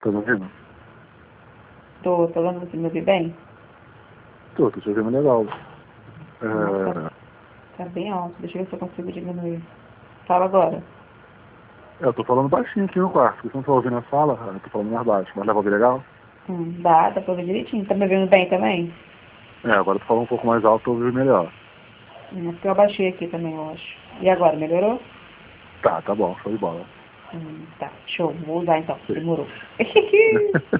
Tá me ouvindo? Tô falando, você me ouve bem? Tô te ouvindo legal. Nossa, tá bem alto. Deixa eu ver se eu consigo diminuir. Fala agora. Eu tô falando baixinho aqui no quarto. Você não tá ouvindo a sala? Eu tô falando mais baixo. Mas dá pra ouvir legal? Dá pra ouvir direitinho. Tá me ouvindo bem também? Agora eu tô falando um pouco mais alto pra ouvir melhor. Porque eu abaixei aqui também, eu acho. E agora, melhorou? Tá bom, show de bola. Tá, show. Vou usar então. Sim. Demorou.